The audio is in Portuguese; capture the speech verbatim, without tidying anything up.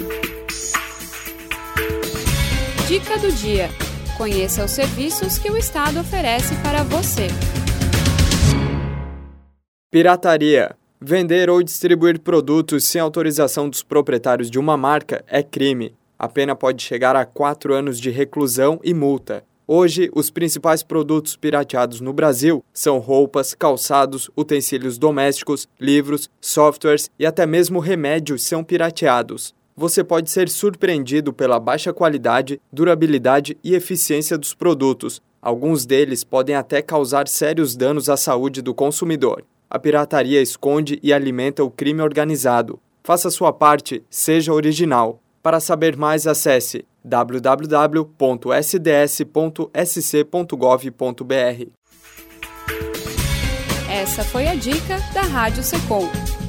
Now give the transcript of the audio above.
Dica do dia. Conheça os serviços que o Estado oferece para você. Pirataria. Vender ou distribuir produtos sem autorização dos proprietários de uma marca é crime. A pena pode chegar a quatro anos de reclusão e multa. Hoje, os principais produtos pirateados no Brasil são roupas, calçados, utensílios domésticos, livros, softwares e até mesmo remédios são pirateados. Você pode ser surpreendido pela baixa qualidade, durabilidade e eficiência dos produtos. Alguns deles podem até causar sérios danos à saúde do consumidor. A pirataria esconde e alimenta o crime organizado. Faça sua parte, seja original. Para saber mais, acesse w w w ponto s d s ponto s c ponto gov ponto b r. Essa foi a dica da Rádio Secom.